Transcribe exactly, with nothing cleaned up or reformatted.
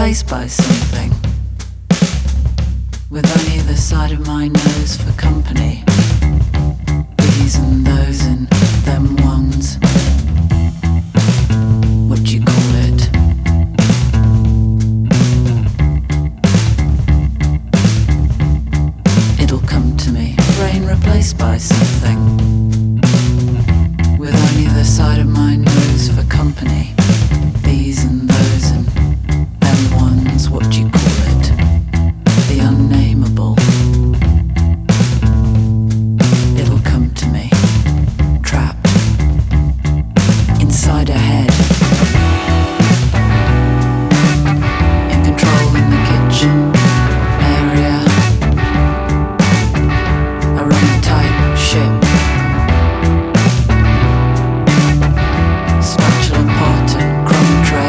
replaced by something with only the side of my nose for company. These and those and them.